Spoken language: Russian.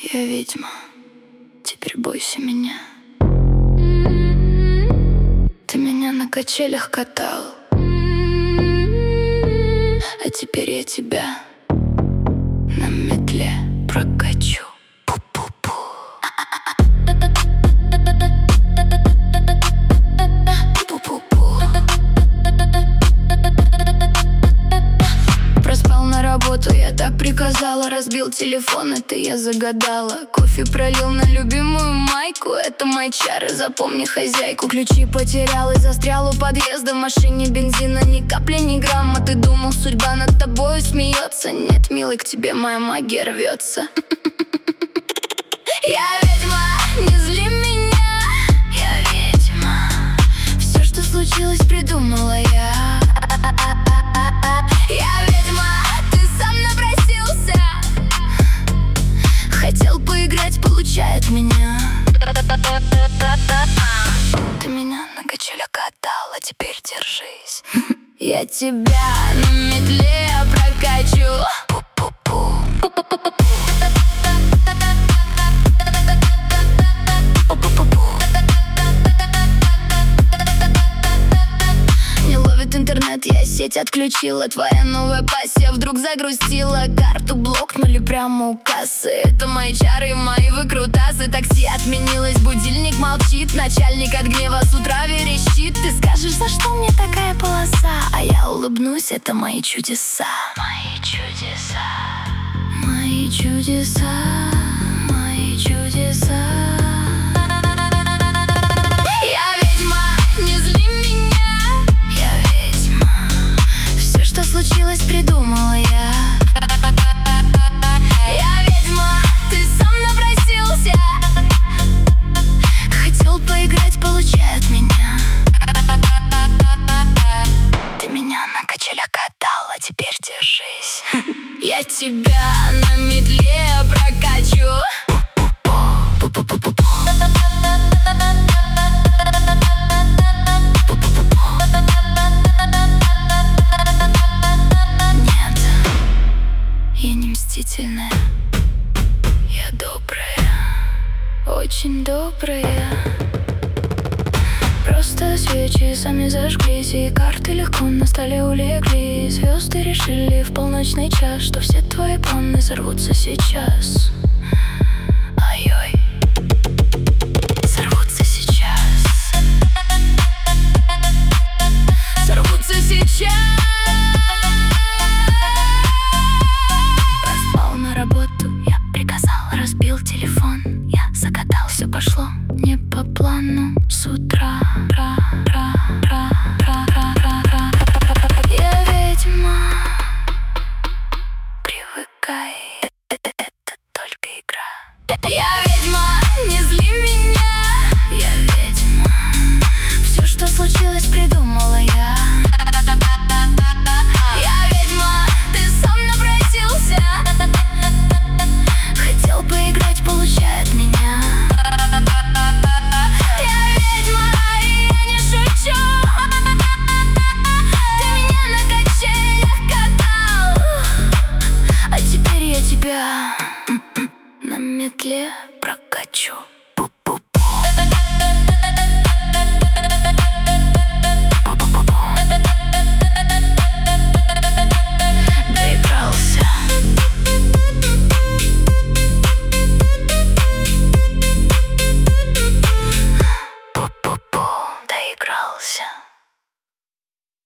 Я ведьма, теперь бойся меня. Ты меня на качелях катал, а теперь я тебя на метле прокачу. Пу-пу-пу. Пу-пу-пу. Проспал на работу, я так приказала. Разбил телефон, это я загадала. Кофе пролил на любимую майку. Это мои чары, запомни хозяйку. Ключи потерял и застрял у подъезда. В машине бензина ни капли, ни грамма. Ты думал, судьба над тобой смеется? Нет, милый, к тебе моя магия рвется. Я ведьма, не зли меня. Я ведьма, все, что случилось, придумала я. Я ведьма, ты сам напросился. Хотел поиграть, получает меня. Ты меня на качелях катал, а теперь держись. Я тебя на метле прокачу. Пу-пу-пу. Не ловит интернет, я сеть отключила. Твоя новая пассия вдруг загрустила. Карту блокнули прямо у кассы. Это мои чары, мои выкрутасы. Такси отменилось, будильник молчит. Начальник от гнева с утра верещит. Ты скажешь, за что мне такая полоса? А я улыбнусь, это мои чудеса. Мои чудеса. Мои чудеса. Мои чудеса. Случилось, придумала я. Я ведьма, ты сам напросился. Хотел поиграть, получает меня. Ты меня на качелях катал, а теперь держись. Я тебя на метле прокачу. Мстительная, я добрая, очень добрая. Просто свечи сами зажглись, и карты легко на столе улегли. Звезды решили в полночный час, что все твои планы сорвутся сейчас. Ой-ой, сорвутся сейчас. Сорвутся сейчас. Разбил телефон, я закатал, все пошло не по плану с утра. Я ведьма, привыкай, это только игра. Я ведьма, не зли меня. Я ведьма, все, что случилось, придумала я. Я ведьма, ты сам напросился. Хотел поиграть, получает меня. Я ведьма, и я не шучу. Ты меня на качелях катал, а теперь я тебя на метле прокачу. Доигрался. Доигрался.